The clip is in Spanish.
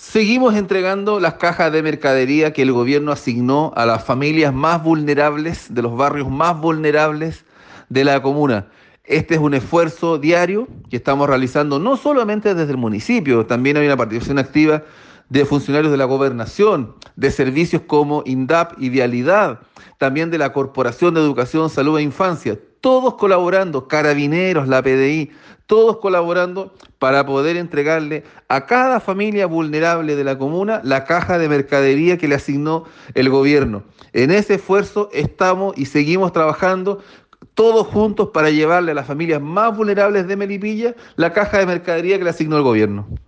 Seguimos entregando las cajas de mercadería que el gobierno asignó a las familias más vulnerables, de los barrios más vulnerables de la comuna. Este es un esfuerzo diario que estamos realizando no solamente desde el municipio, también hay una participación activa de funcionarios de la gobernación, de servicios como INDAP y Vialidad, también de la Corporación de Educación, Salud e Infancia, todos colaborando, Carabineros, la PDI, todos colaborando para poder entregarle a cada familia vulnerable de la comuna la caja de mercadería que le asignó el gobierno. En ese esfuerzo estamos y seguimos trabajando todos juntos para llevarle a las familias más vulnerables de Melipilla la caja de mercadería que le asignó el gobierno.